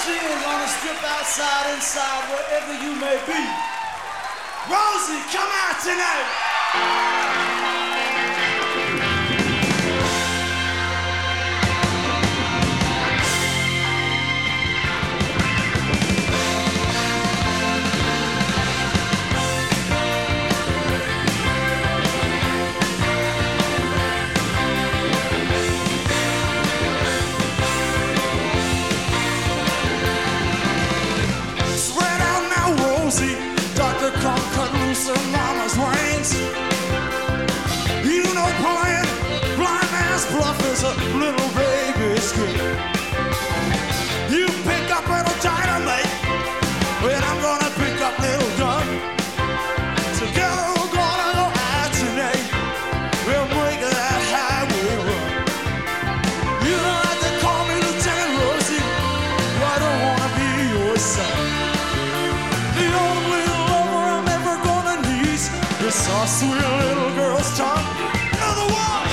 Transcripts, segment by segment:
Rosie is gonna strip outside, inside, wherever you may be. Rosie, come out tonight. Doctor, come cut loose of mama's reins. You know playing blind man's bluff is a little baby's game. You pick up little dynamite, and I'm gonna pick up little gun. Together we're gonna go out tonight. We'll make that highway run. You don't have to call me Lieutenant Rosie, I don't wanna be your son. The only lover I'm ever gonna need is our sweet little girl's tongue. Another one!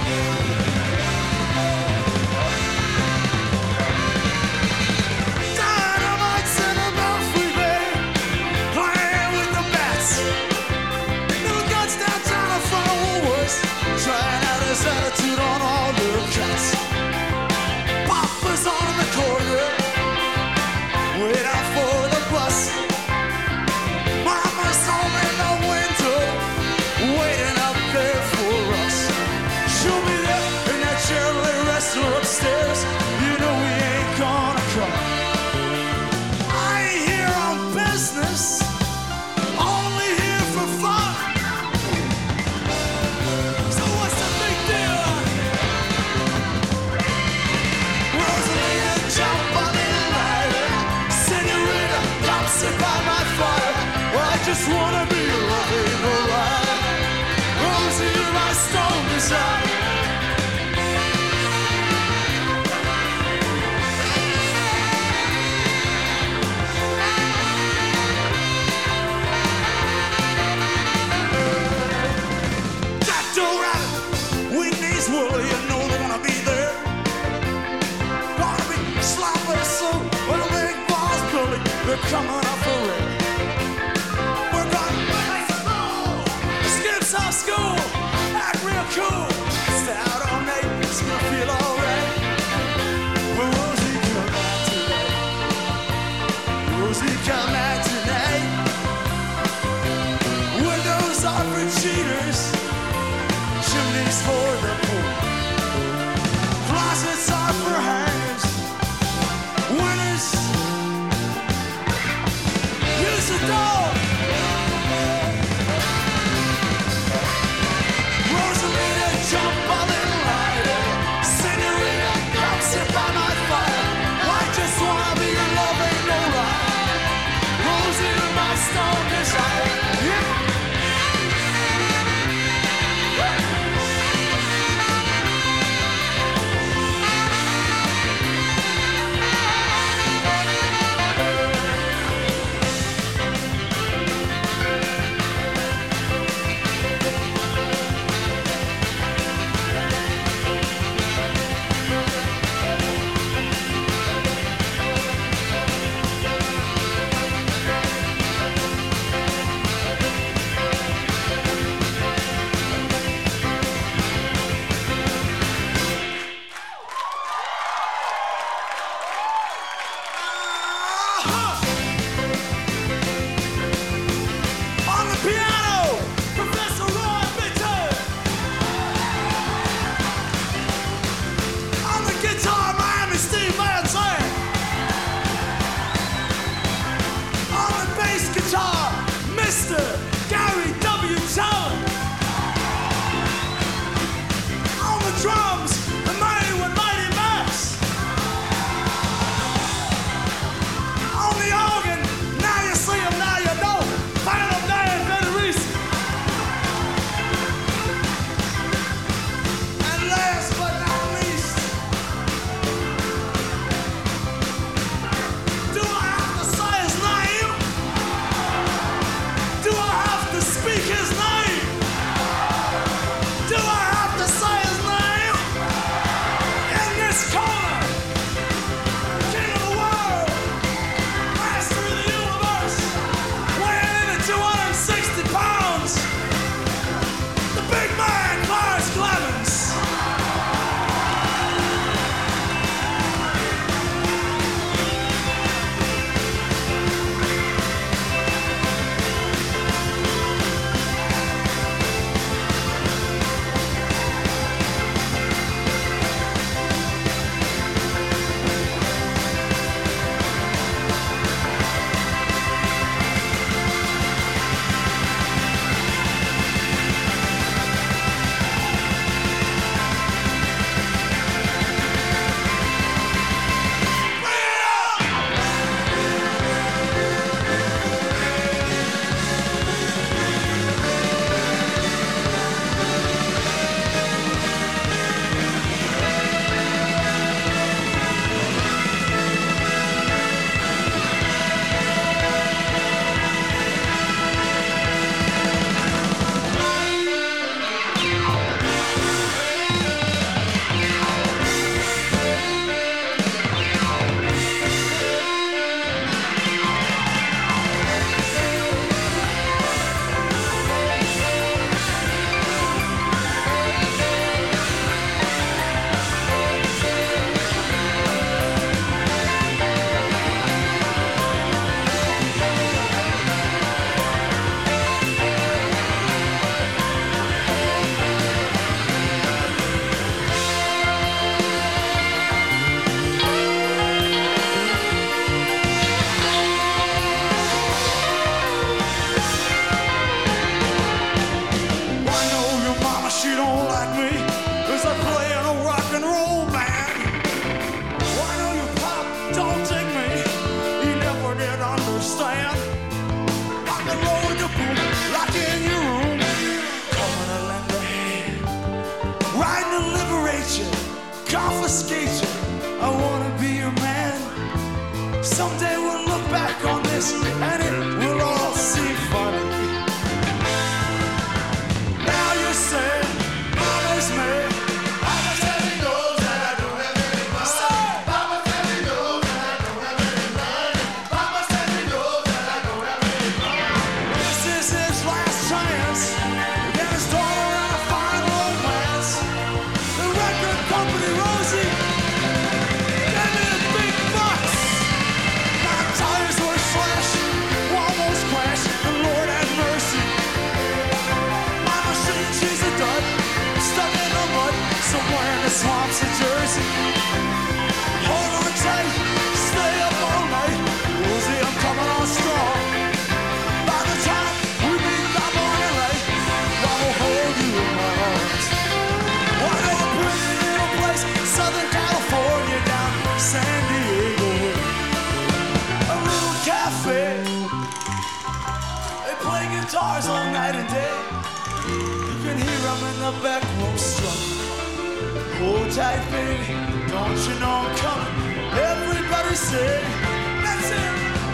Dynamite's in a belfry bed, playing with the bats. Little guts downtown in front of Woolworths, trying out his attitude on all the cats. Papa's on the corner, wait out for the bus. Mama's home in the window, waiting up there for us. She'll be there in that Shirley wrestler upstairs. You know we ain't gonna cry. I ain't here on business, only here for fun. So what's the big deal? Rosalia, jump on the ladder. Senorita, come sit by my fire. I just wanna be loving alright. Rosie, you're my strong desire. Dr. Rabbit, Whitney's woolly, you know they wanna be there. Gonna be sloppy so when a big boss bully, they're coming up for rain. Off school, act real cool. Stay out all night, it's gonna feel alright. Well, Rosie, come out tonight. Rosie, come out tonight. Windows are for cheaters, chimneys for the poor. Closets are for hangers, winners. Use the door. Jump on the ladder, Senorita, come sit by my fire. I just wanna be your loving alright. Rosie, you're my strong desire. Yeah. Do I confiscate you. I wanna be your man. Someday we'll look back on this and it will all seem funny. Now you're saying, Mama's mad. Mama said he knows that I don't have any money. Mama said he knows that I don't have any money. Mama said he knows that I don't have any money. This is his last chance. Get his daughter and a fine romance. The record company, Rosie, gave me the big bucks. My tires were slashed, almost crashed, and Lord have mercy. My machine, she's a dud, stuck in the mud, somewhere in the swamps of Jersey. Hold on tight, stay up all night. Rosie, I'm coming on strong. By the time we meet that morning light, I will hold you in my arms. What a pretty little place, Southern California down San Diego. A little cafe. They play guitars all night and day. You can hear them in the back room strumming. Hold tight, baby, don't you know I'm coming? Everybody say, that's it.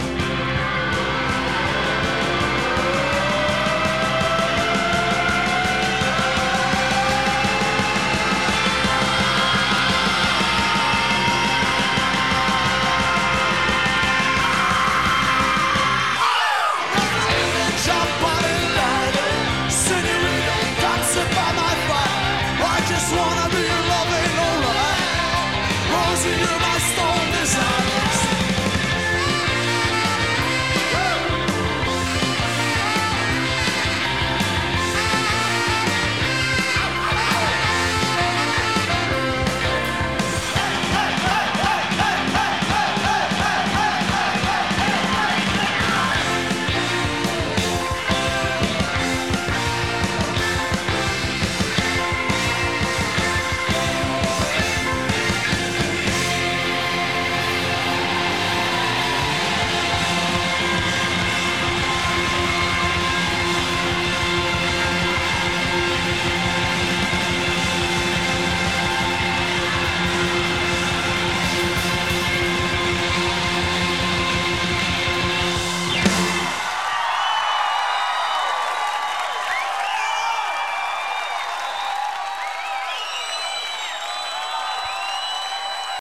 Jump on it, light, senorita, come sit by my fire. I just wanna be your loving, alright. Rosie, you're my star.